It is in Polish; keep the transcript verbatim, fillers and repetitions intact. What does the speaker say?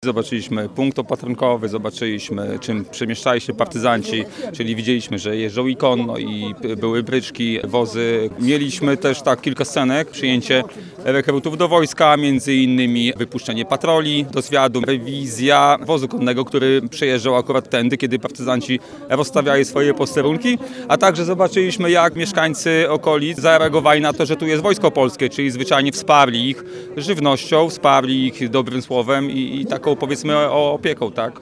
Zobaczyliśmy punkt opatrunkowy, zobaczyliśmy, czym przemieszczali się partyzanci, czyli widzieliśmy, że jeżdżą i konno, i były bryczki, wozy. Mieliśmy też tak kilka scenek, przyjęcie rekrutów do wojska, między innymi wypuszczenie patroli do zwiadu, rewizja wozu konnego, który przejeżdżał akurat tędy, kiedy partyzanci rozstawiali swoje posterunki, a także zobaczyliśmy, jak mieszkańcy okolic zareagowali na to, że tu jest wojsko polskie, czyli zwyczajnie wsparli ich żywnością, wsparli ich dobrym słowem i, i taką, powiedzmy, o opieką, tak?